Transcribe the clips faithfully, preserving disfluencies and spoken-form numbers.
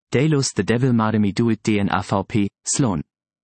Delos The Devil Made Me Do It D N A V P, Sloan.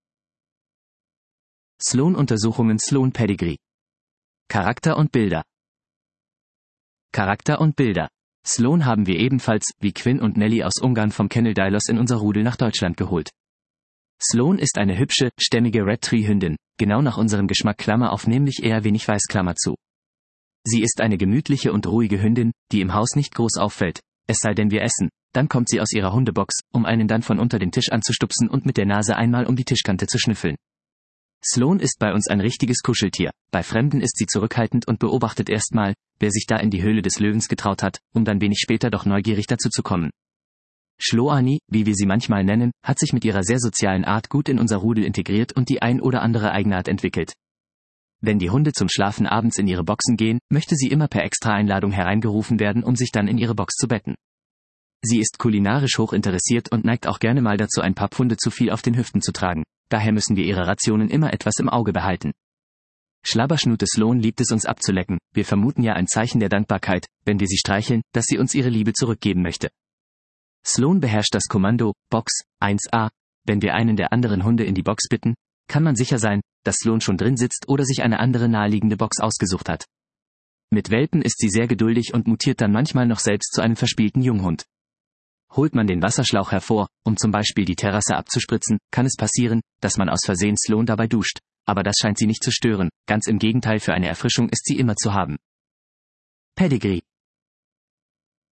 Sloan-Untersuchungen Sloan Pedigree. Charakter und Bilder. Charakter und Bilder. Sloan haben wir ebenfalls, wie Quinn und Nelly aus Ungarn vom Kennel Dylos in unser Rudel nach Deutschland geholt. Sloan ist eine hübsche, stämmige Red Tree Hündin, genau nach unserem Geschmack Klammer auf, nämlich eher wenig weiß Klammer zu. Sie ist eine gemütliche und ruhige Hündin, die im Haus nicht groß auffällt, es sei denn wir essen, dann kommt sie aus ihrer Hundebox, um einen dann von unter den Tisch anzustupsen und mit der Nase einmal um die Tischkante zu schnüffeln. Sloan ist bei uns ein richtiges Kuscheltier, bei Fremden ist sie zurückhaltend und beobachtet erstmal, wer sich da in die Höhle des Löwens getraut hat, um dann wenig später doch neugierig dazu zu kommen. Schloani, wie wir sie manchmal nennen, hat sich mit ihrer sehr sozialen Art gut in unser Rudel integriert und die ein oder andere Eigenart entwickelt. Wenn die Hunde zum Schlafen abends in ihre Boxen gehen, möchte sie immer per Extra-Einladung hereingerufen werden, um sich dann in ihre Box zu betten. Sie ist kulinarisch hoch interessiert und neigt auch gerne mal dazu, ein paar Pfunde zu viel auf den Hüften zu tragen. Daher müssen wir ihre Rationen immer etwas im Auge behalten. Schlabberschnute Sloan liebt es, uns abzulecken. Wir vermuten ja ein Zeichen der Dankbarkeit, wenn wir sie streicheln, dass sie uns ihre Liebe zurückgeben möchte. Sloan beherrscht das Kommando Box eins a. Wenn wir einen der anderen Hunde in die Box bitten, kann man sicher sein, dass Sloan schon drin sitzt oder sich eine andere naheliegende Box ausgesucht hat. Mit Welpen ist sie sehr geduldig und mutiert dann manchmal noch selbst zu einem verspielten Junghund. Holt man den Wasserschlauch hervor, um zum Beispiel die Terrasse abzuspritzen, kann es passieren, dass man aus Versehen Sloan dabei duscht, aber das scheint sie nicht zu stören, ganz im Gegenteil, für eine Erfrischung ist sie immer zu haben. Pedigree.